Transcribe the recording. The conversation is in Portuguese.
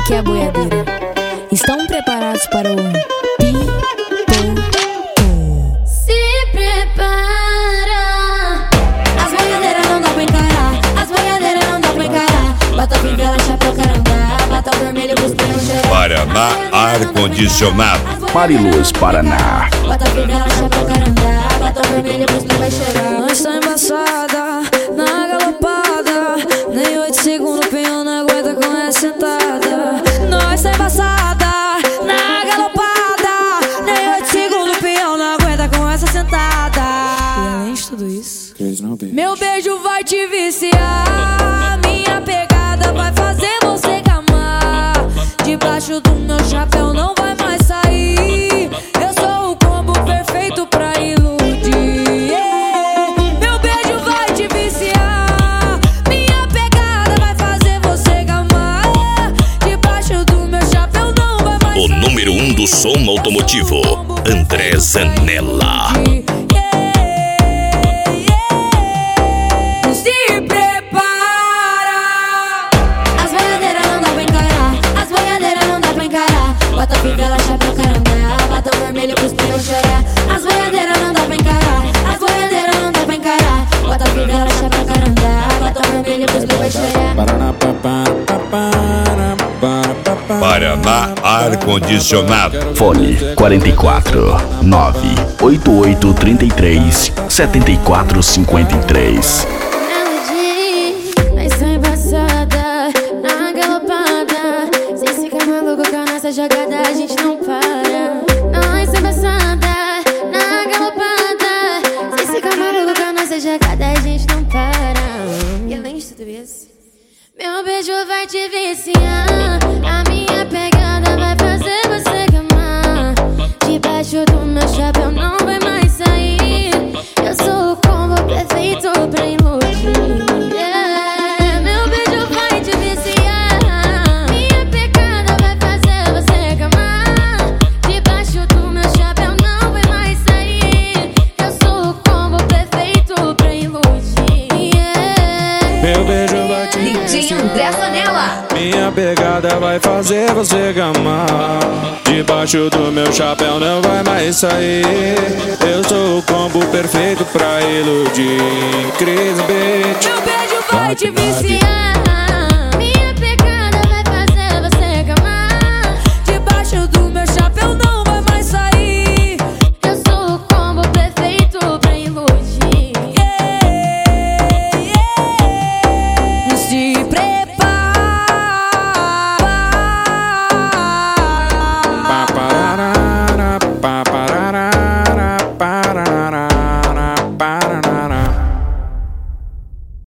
aqui é a boiadeira. Estão preparados para o Se prepara. As boiadeiras não dá pra encarar. As boiadeiras não dá pra encarar. Bota fivela, chapéu, carandá. Bota vermelho, buscando geral. Paraná Ar-Condicionado. Mariluz, Paraná. Bota fivela, chapéu, carandá. Bota vermelho, buscando vai cheirar. Nós tá embaçada, na galopada. Nem 8 segundos o pinhão não aguenta com essa sentada. Nós tá embaçada, na galopada. Nem 8 segundos o pinhão não aguenta com essa sentada. E além de tudo isso, meu beijo vai te viciar. Minha pegada vai fazer você gamar. Debaixo do meu chapéu não vai mais sair. Eu sou o combo perfeito pra iludir. Meu beijo vai te viciar. Minha pegada vai fazer você gamar. Debaixo do meu chapéu não vai mais O sair. número 1 do som automotivo, André Zanella. Se prepara. As boiadeiras não dá pra encarar. As boiadeiras não dá pra encarar. Bota fivela, chapéu, carandá. Bota vermelho pros pneus chorar. As boiadeiras não dá pra encarar. As boiadeiras não dá pra encarar. Bota fivela, chapéu, carandá. Bota vermelho pros pneus vai chorar. Paraná Ar-Condicionado. Fone 44 988 33 74 53. Nós tá embaçada, na galopada. Sem ficar maluco com a nossa jogada, a gente não para. Nós tá embaçada, na galopada. Sem ficar maluco com a nossa jogada, a gente não para. E além de tudo isso, meu beijo vai te viciar. A minha pegada vai fazer você gamar. Debaixo do meu chapéu não vai mais sair. Eu sou o combo perfeito pra iludir. Meu beijo vai te viciar. Minha pegada vai fazer você gamar. Debaixo do meu chapéu não vai mais sair. Eu sou o combo perfeito pra iludir. Meu beijo vai te DJ André Zanella. Minha pegada vai fazer você gamar. Debaixo do meu chapéu não vai mais sair. Eu sou o combo perfeito pra iludir. Cris Beat. Meu beijo vai te viciar. Minha pegada vai fazer você gamar. Debaixo do meu chapéu não vai mais sair. Eu sou o combo perfeito pra iludir. Se prepara. Paparara, paparara, pararara, pararara.